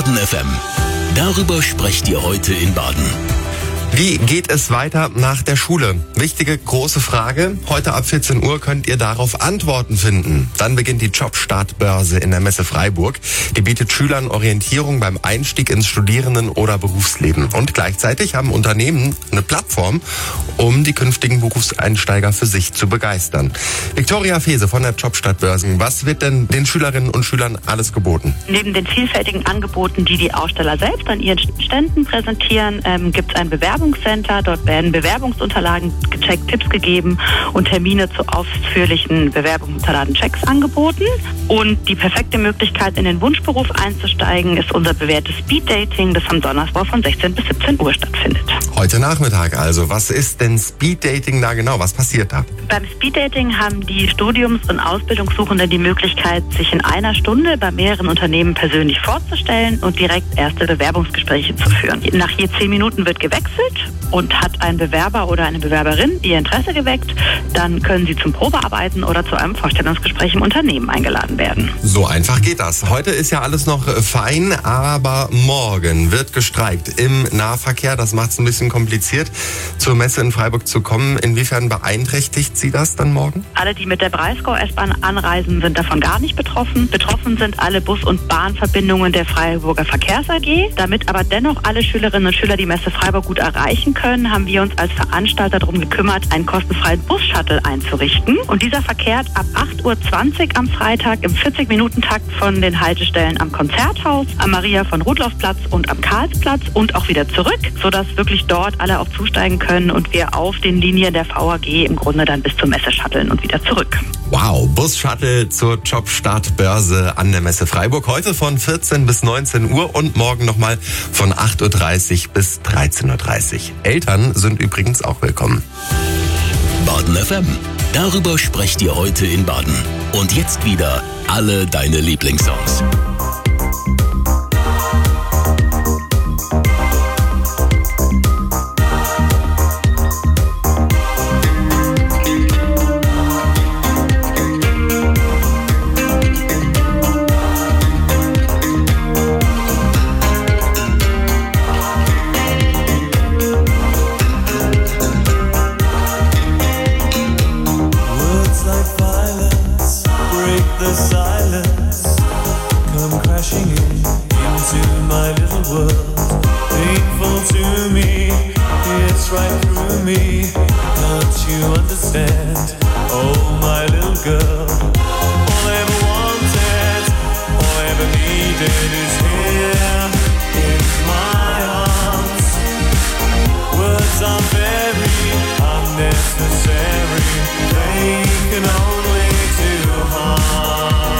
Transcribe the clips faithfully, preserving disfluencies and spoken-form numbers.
Baden F M. Darüber sprecht ihr heute in Baden. Wie geht es weiter nach der Schule? Wichtige, große Frage. Heute ab vierzehn Uhr könnt ihr darauf Antworten finden. Dann beginnt die Jobstartbörse in der Messe Freiburg. Die bietet Schülern Orientierung beim Einstieg ins Studierenden- oder Berufsleben. Und gleichzeitig haben Unternehmen eine Plattform, um die künftigen Berufseinsteiger für sich zu begeistern. Viktoria Fese von der Jobstartbörsen. Was wird denn den Schülerinnen und Schülern alles geboten? Neben den vielfältigen Angeboten, die die Aussteller selbst an ihren Ständen präsentieren, ähm, gibt es ein Bewerbungscenter. Dort werden Bewerbungsunterlagen gecheckt, Tipps gegeben und Termine zu ausführlichen Bewerbungsunterlagen-Checks angeboten. Und die perfekte Möglichkeit, in den Wunschberuf einzusteigen, ist unser bewährtes Speeddating, das am Donnerstag von sechzehn bis siebzehn Uhr stattfindet. Heute Nachmittag also. Was ist denn Speeddating da genau? Was passiert da? Beim Speeddating haben die Studiums- und Ausbildungssuchenden die Möglichkeit, sich in einer Stunde bei mehreren Unternehmen persönlich vorzustellen und direkt erste Bewerbungsgespräche zu führen. Nach je zehn Minuten wird gewechselt und hat ein Bewerber oder eine Bewerberin ihr Interesse geweckt, dann können sie zum Probearbeiten oder zu einem Vorstellungsgespräch im Unternehmen eingeladen werden. So einfach geht das. Heute ist ja alles noch fein, aber morgen wird gestreikt im Nahverkehr. Das macht es ein bisschen kompliziert, zur Messe in Freiburg zu kommen. Inwiefern beeinträchtigt Sie das dann morgen? Alle, die mit der Breisgau-S-Bahn anreisen, sind davon gar nicht betroffen. Betroffen sind alle Bus- und Bahnverbindungen der Freiburger Verkehrs A G. Damit aber dennoch alle Schülerinnen und Schüler die Messe Freiburg gut erreichen können, haben wir uns als Veranstalter darum gekümmert, einen kostenfreien Bus-Shuttle einzurichten. Und dieser verkehrt ab acht Uhr zwanzig am Freitag im vierzig-Minuten-Takt von den Haltestellen am Konzerthaus, am Maria-von-Rudloff-Platz und am Karlsplatz und auch wieder zurück, sodass wirklich dort alle auch zusteigen können und wir auf den Linien der V A G im Grunde dann bis zur Messe shutteln und wieder zurück. Wow, Bus-Shuttle zur Jobstartbörse an der Messe Freiburg. Heute von vierzehn bis neunzehn Uhr und morgen nochmal von acht Uhr dreißig bis dreizehn Uhr dreißig. Eltern sind übrigens auch willkommen. Baden F M. Darüber sprecht ihr heute in Baden. Und jetzt wieder alle deine Lieblingssongs. The silence come crashing in into my little world. Painful to me, it's right through me. Can't you understand? Oh, my little girl. All I ever wanted, all I ever needed is here in my arms. Words are very unnecessary. They can only do harm.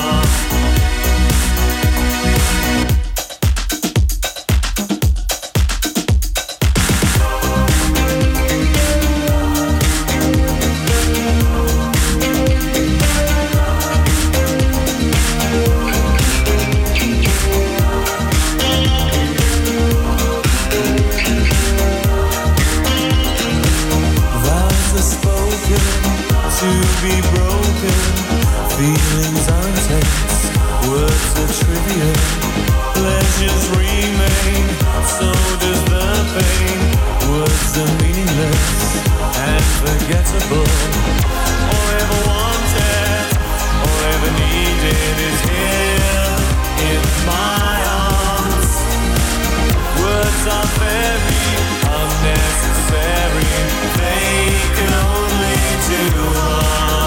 To be broken, feelings are intense, words are trivial, pleasures remain, so does the pain. Words are meaningless and forgettable. All I ever wanted, all I ever needed is here in my arms. Words are very unnecessary, they can only do harm.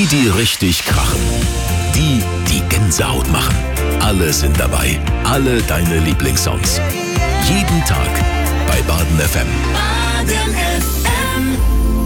die richtig krachen. Die, die Gänsehaut machen. Alle sind dabei. Alle deine Lieblingssongs. Jeden Tag bei Baden F M. Baden F M.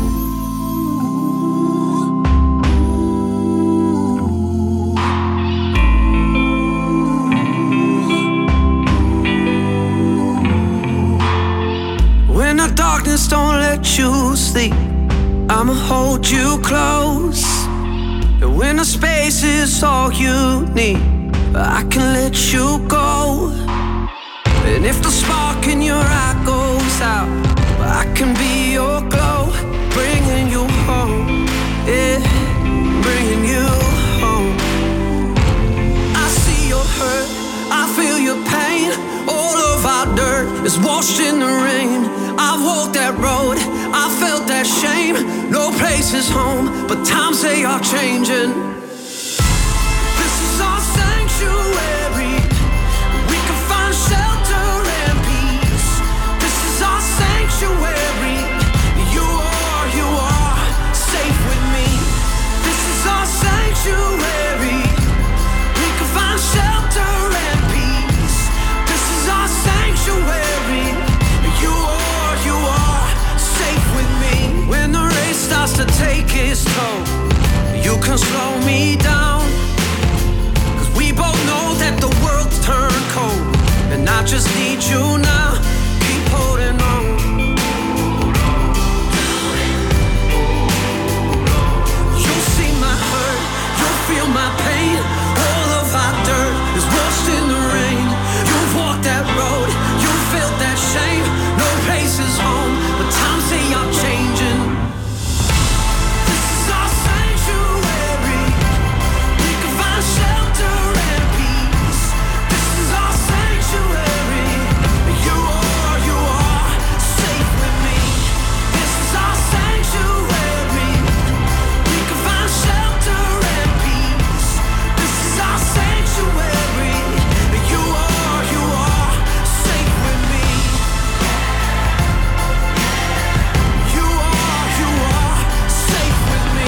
When the darkness don't let you sleep, I'ma hold you close. And when the space is all you need, I can let you go. And if the spark in your eye goes out, I can be your glow, bringing you home, yeah, bringing you home. I see your hurt, I feel your pain. All of our dirt is washed in the rain. I've walked that road, I felt that shame. No place is home, but times they are changing. This is our sanctuary. We can find shelter and peace. This is our sanctuary. You are, you are safe with me. This is our sanctuary. We can find shelter and peace. This is our sanctuary. You are, you are safe with me. When the race starts to take its toll, you can slow me down. Cause we both know that the world's turned cold, and I just need you now. Keep holding on. You'll see my hurt, you'll feel my pain. All of our dirt is washed in the rain. You've walked that road, you felt that shame. No place is home, but times they are changing. This is our sanctuary. We can find shelter and peace. This is our sanctuary. You are, you are safe with me. This is our sanctuary. We can find shelter and peace. This is our sanctuary. You are, you are safe with me. You are, you are safe with me.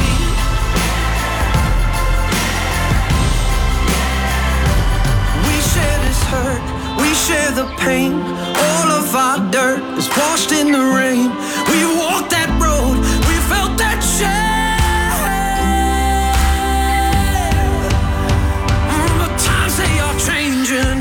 We share this hurt, we share the pain. All of our dirt is washed in the rain. We walked that road, we felt that shame. Mm, but times they are changing.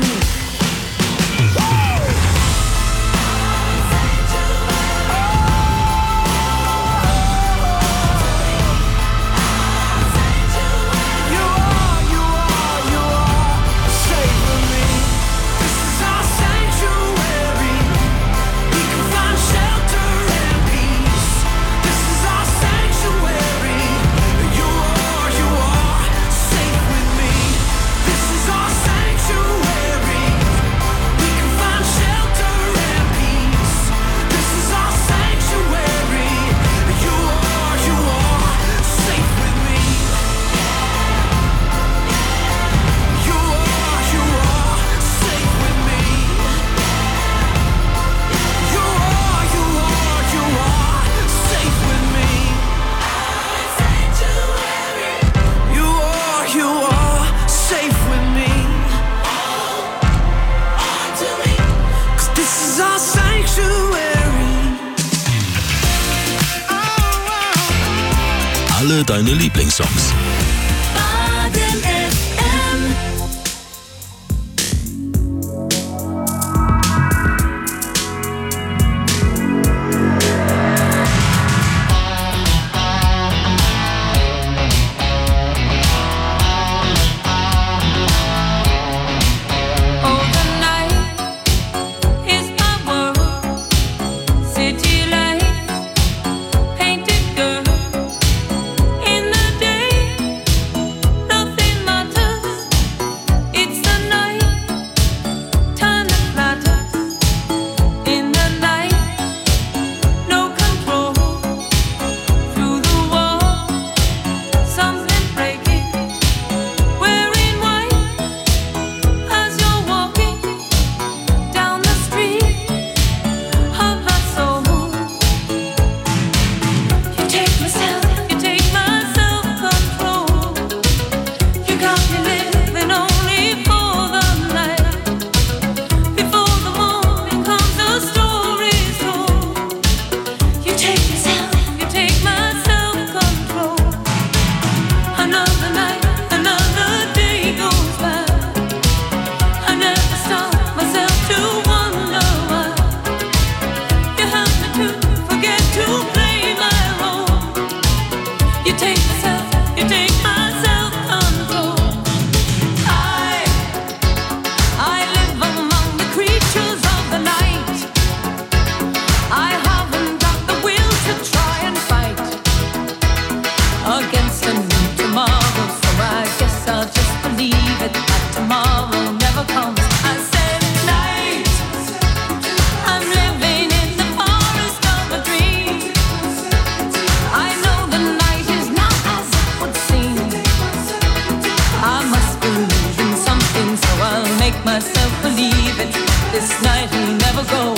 You are, you are, you are safe with me. This is our sanctuary. We can find shelter and peace. This is our sanctuary. You are, you are safe with me. This is our sanctuary. We can find shelter and peace. This is our sanctuary. You are, you are safe with me. You are, you are safe with me. You are, you are, you are safe with me. You are, you are safe with me. 'Cause this is our sanctuary. Alle deine Lieblingssongs. Baden F M. Oh, the night is my world. City lights, painted girl. In the day, make myself believe it. This night will never go.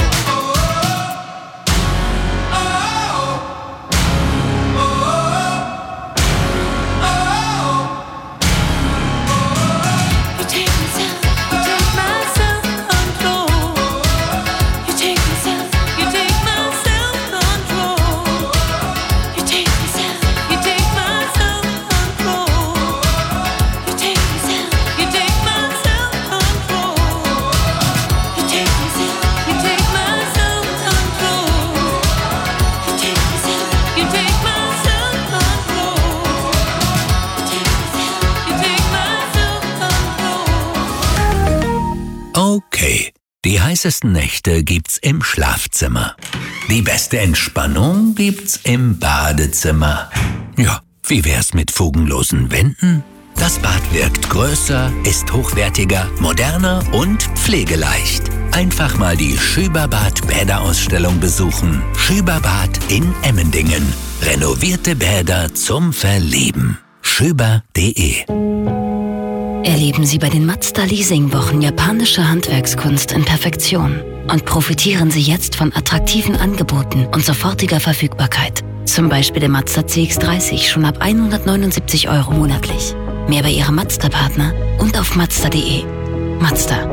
Okay, die heißesten Nächte gibt's im Schlafzimmer. Die beste Entspannung gibt's im Badezimmer. Ja, wie wär's mit fugenlosen Wänden? Das Bad wirkt größer, ist hochwertiger, moderner und pflegeleicht. Einfach mal die Schüberbad Bäderausstellung besuchen. Schüberbad in Emmendingen. Renovierte Bäder zum Verlieben. schüber punkt de. Erleben Sie bei den Mazda Leasing-Wochen japanische Handwerkskunst in Perfektion und profitieren Sie jetzt von attraktiven Angeboten und sofortiger Verfügbarkeit. Zum Beispiel der Mazda C X dreißig schon ab hundertneunundsiebzig Euro monatlich. Mehr bei Ihrem Mazda-Partner und auf mazda punkt de. Mazda.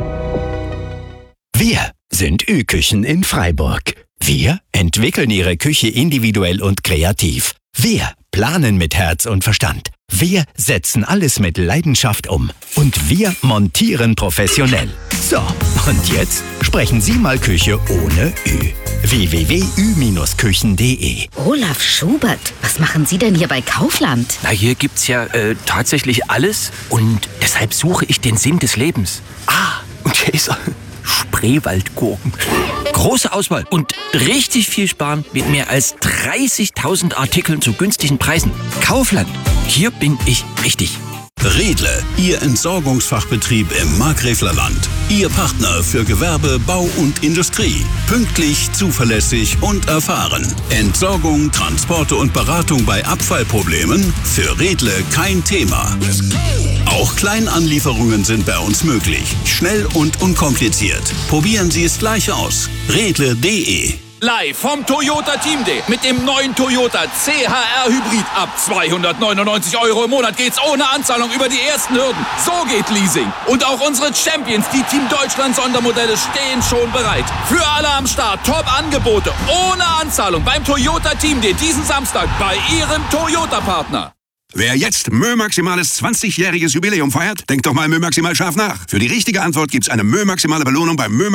Wir sind Ü-Küchen in Freiburg. Wir entwickeln Ihre Küche individuell und kreativ. Wir planen mit Herz und Verstand. Wir setzen alles mit Leidenschaft um. Und wir montieren professionell. So, und jetzt sprechen Sie mal Küche ohne Ü. w w w punkt ü küchen punkt de. Olaf Schubert, was machen Sie denn hier bei Kaufland? Na, hier gibt's ja äh, tatsächlich alles und deshalb suche ich den Sinn des Lebens. Ah, und hier ist er. Spreewaldgurken. Große Auswahl und richtig viel sparen mit mehr als dreißigtausend Artikeln zu günstigen Preisen. Kaufland, hier bin ich richtig. Redle, Ihr Entsorgungsfachbetrieb im Markgräflerland. Ihr Partner für Gewerbe, Bau und Industrie. Pünktlich, zuverlässig und erfahren. Entsorgung, Transporte und Beratung bei Abfallproblemen? Für Redle kein Thema. Auch Kleinanlieferungen sind bei uns möglich. Schnell und unkompliziert. Probieren Sie es gleich aus. Redle punkt de. Live vom Toyota Team Day mit dem neuen Toyota C H R Hybrid. Ab zweihundertneunundneunzig Euro im Monat geht's ohne Anzahlung über die ersten Hürden. So geht Leasing. Und auch unsere Champions, die Team Deutschland Sondermodelle, stehen schon bereit. Für alle am Start Top-Angebote ohne Anzahlung beim Toyota Team Day diesen Samstag bei Ihrem Toyota-Partner. Wer jetzt Mö Maximales zwanzigjähriges Jubiläum feiert, denkt doch mal Mö Maximal scharf nach. Für die richtige Antwort gibt's eine Mö Maximale Belohnung beim Mö